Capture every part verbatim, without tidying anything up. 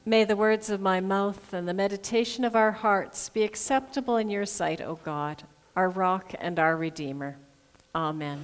May the words of my mouth and the meditation of our hearts be acceptable in your sight, O God, our rock and our Redeemer. Amen.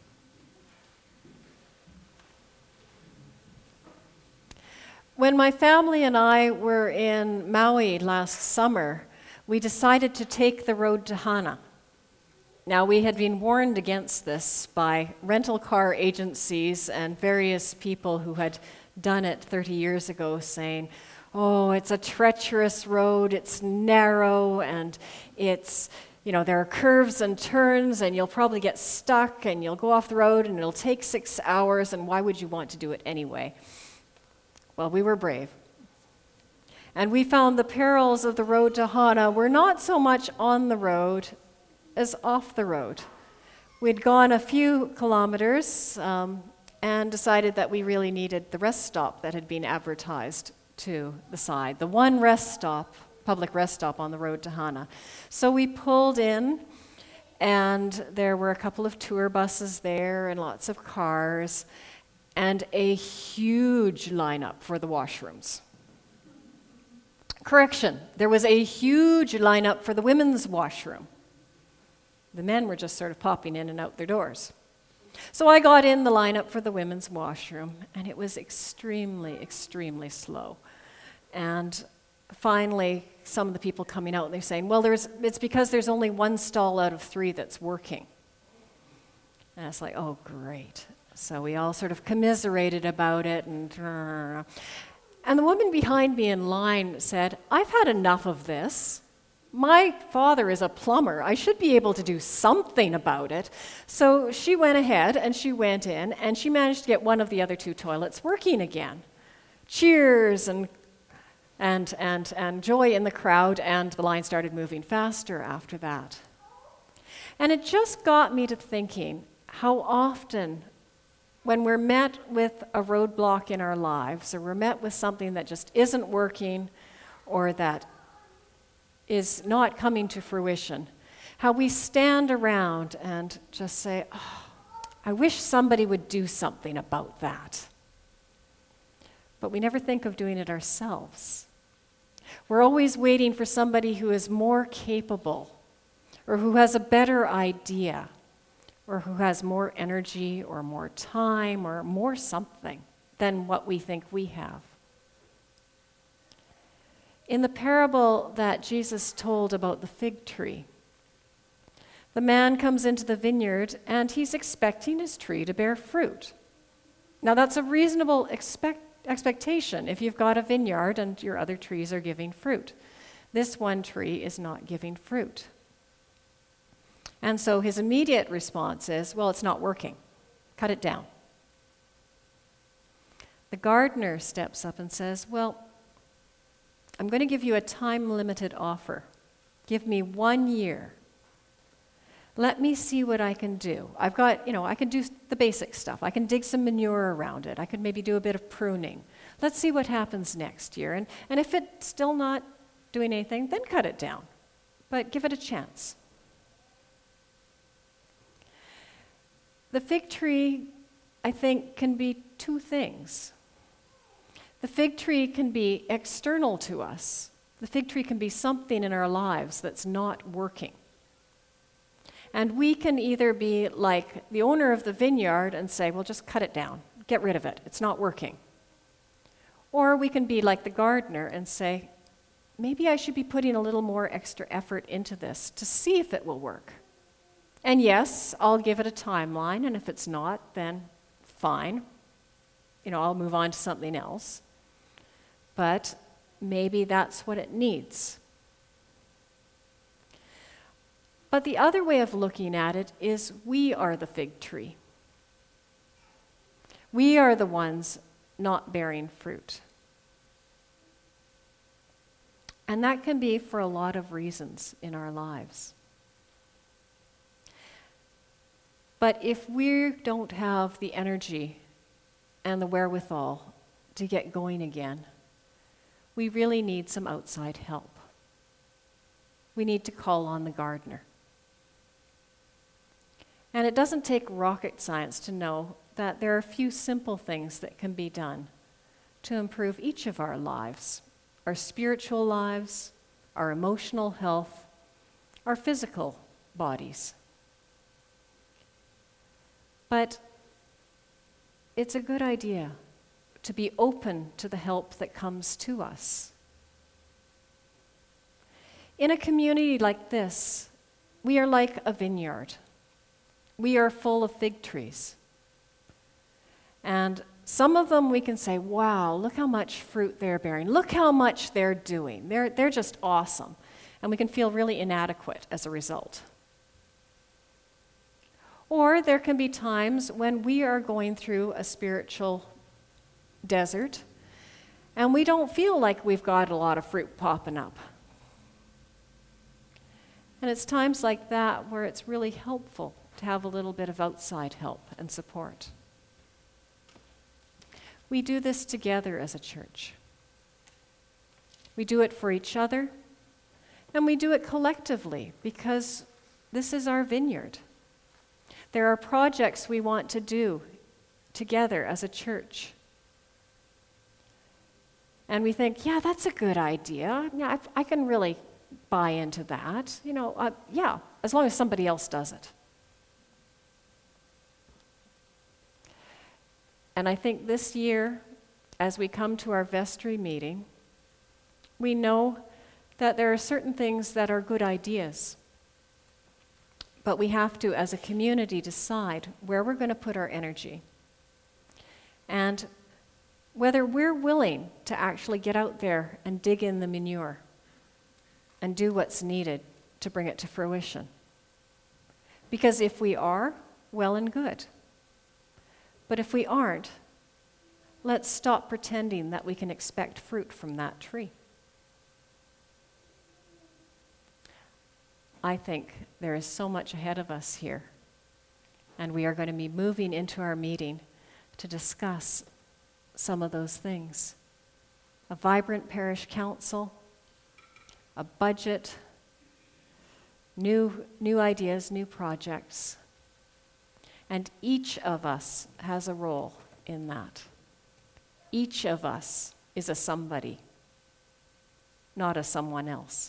When my family and I were in Maui last summer, we decided to take the road to Hana. Now, we had been warned against this by rental car agencies and various people who had done it thirty years ago, saying, oh, it's a treacherous road, it's narrow, and it's, you know, there are curves and turns, and you'll probably get stuck, and you'll go off the road, and it'll take six hours, and why would you want to do it anyway? Well, we were brave. And we found the perils of the road to Hana were not so much on the road as off the road. We'd gone a few kilometers um, and decided that we really needed the rest stop that had been advertised to the side, the one rest stop, public rest stop on the road to Hana. So we pulled in, and there were a couple of tour buses there and lots of cars, and a huge lineup for the washrooms. Correction, there was a huge lineup for the women's washroom. The men were just sort of popping in and out their doors. So I got in the lineup for the women's washroom, and it was extremely, extremely slow. And finally, some of the people coming out, and they're saying, well, there's, it's because there's only one stall out of three that's working. And it's like, oh, great. So we all sort of commiserated about it, and and the woman behind me in line said, I've had enough of this. My father is a plumber. I should be able to do something about it. So she went ahead, and she went in, and she managed to get one of the other two toilets working again. Cheers and and and and joy in the crowd, and the line started moving faster after that. And it just got me to thinking how often when we're met with a roadblock in our lives, or we're met with something that just isn't working, or that is not coming to fruition, how we stand around and just say, oh, I wish somebody would do something about that. But we never think of doing it ourselves. We're always waiting for somebody who is more capable, or who has a better idea, or who has more energy, or more time, or more something than what we think we have. In the parable that Jesus told about the fig tree, the man comes into the vineyard and he's expecting his tree to bear fruit. Now that's a reasonable expect, expectation if you've got a vineyard and your other trees are giving fruit. This one tree is not giving fruit. And so his immediate response is, well, it's not working. Cut it down. The gardener steps up and says, well, I'm going to give you a time-limited offer. Give me one year. Let me see what I can do. I've got, you know, I can do the basic stuff. I can dig some manure around it. I could maybe do a bit of pruning. Let's see what happens next year. And, and if it's still not doing anything, then cut it down. But give it a chance. The fig tree, I think, can be two things. The fig tree can be external to us. The fig tree can be something in our lives that's not working. And we can either be like the owner of the vineyard and say, well, just cut it down, get rid of it, it's not working. Or we can be like the gardener and say, maybe I should be putting a little more extra effort into this to see if it will work. And yes, I'll give it a timeline, and if it's not, then fine. You know, I'll move on to something else. But maybe that's what it needs. But the other way of looking at it is we are the fig tree. We are the ones not bearing fruit. And that can be for a lot of reasons in our lives. But if we don't have the energy and the wherewithal to get going again, we really need some outside help. We need to call on the gardener. And it doesn't take rocket science to know that there are a few simple things that can be done to improve each of our lives our spiritual lives, our emotional health, our physical bodies. But it's a good idea to be open to the help that comes to us. In a community like this, we are like a vineyard. We are full of fig trees. And some of them we can say, wow, look how much fruit they're bearing. Look how much they're doing. They're, they're just awesome. And we can feel really inadequate as a result. Or there can be times when we are going through a spiritual desert and we don't feel like we've got a lot of fruit popping up. And it's times like that where it's really helpful to have a little bit of outside help and support. We do this together as a church. We do it for each other, and we do it collectively because this is our vineyard. There are projects we want to do together as a church. And we think, yeah, that's a good idea. Yeah, I, I can really buy into that. You know, uh, yeah, as long as somebody else does it. And I think this year, as we come to our vestry meeting, we know that there are certain things that are good ideas. But we have to, as a community, decide where we're going to put our energy. And whether we're willing to actually get out there and dig in the manure and do what's needed to bring it to fruition. Because if we are, well and good. But if we aren't, let's stop pretending that we can expect fruit from that tree. I think there is so much ahead of us here, and we are going to be moving into our meeting to discuss some of those things. A vibrant parish council, a budget, new, new ideas, new projects. And each of us has a role in that. Each of us is a somebody, not a someone else.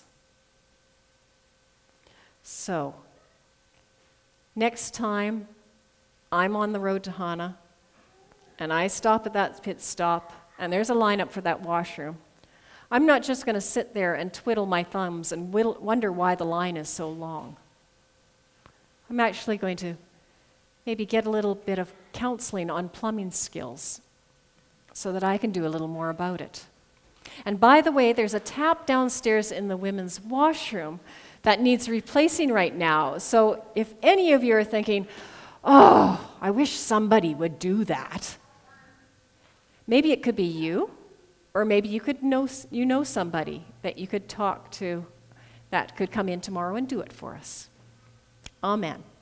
So, next time I'm on the road to Hana, and I stop at that pit stop, and there's a lineup for that washroom, I'm not just going to sit there and twiddle my thumbs and whittle, wonder why the line is so long. I'm actually going to maybe get a little bit of counseling on plumbing skills so that I can do a little more about it. And by the way, there's a tap downstairs in the women's washroom that needs replacing right now. So if any of you are thinking, oh, I wish somebody would do that, maybe it could be you, or maybe you could know you know somebody that you could talk to that could come in tomorrow and do it for us. Amen.